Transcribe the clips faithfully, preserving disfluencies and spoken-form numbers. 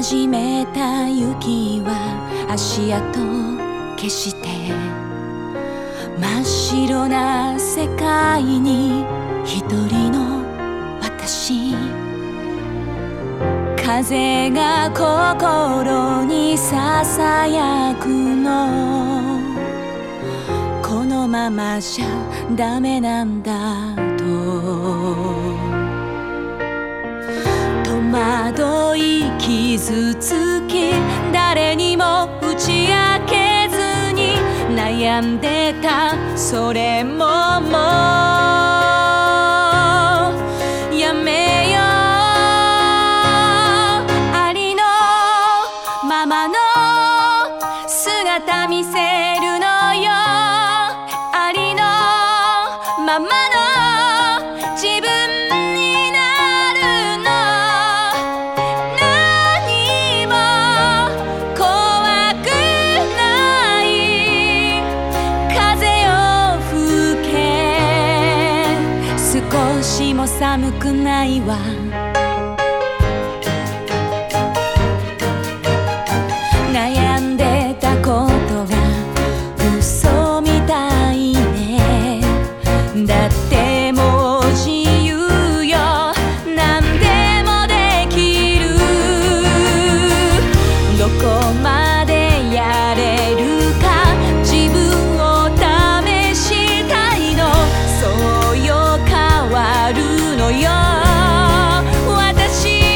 始めた雪は足跡消して真っ白な世界に一人の私。風が心にささやくの、このままじゃダメなんだと戸惑い傷つき、誰にも打ち明けずに悩んでた。それももうやめよう。ありのままの姿見せるのよ。ありのままの自分になるの。何も怖くない。風を吹け、少しも寒くないわ。悩んでたことが嘘みたいね。だってもう自由よ。何でもできる。どこまでやれるか自分を試したいの。そうよ変わるのよ私。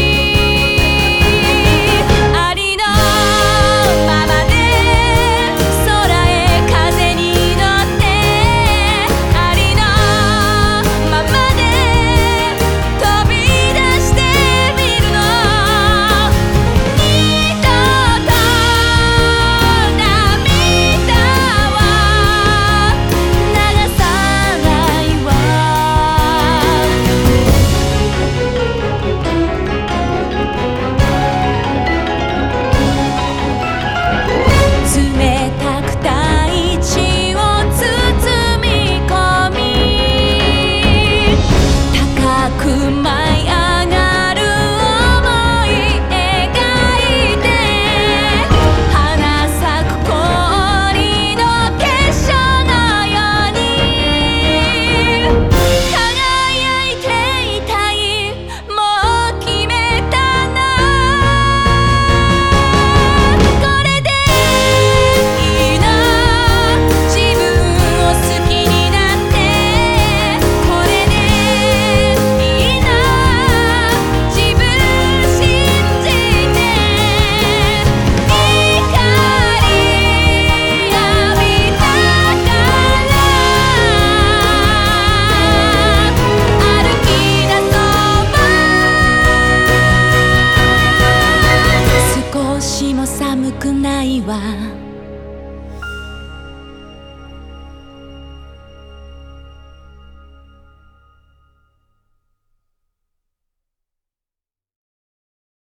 ありのままで空へ風に乗って、ありのままで飛び出してみるの。二度と涙は流さないわ。冷たく大地を包み込み、高く舞い上がる想い描いて、花咲く氷の結晶のように輝いていたい。もう決めたの。これでいいの。自分を好きになって、これでいいの。自分信じて光浴びたから歩き出そう。少しも寒くないわ。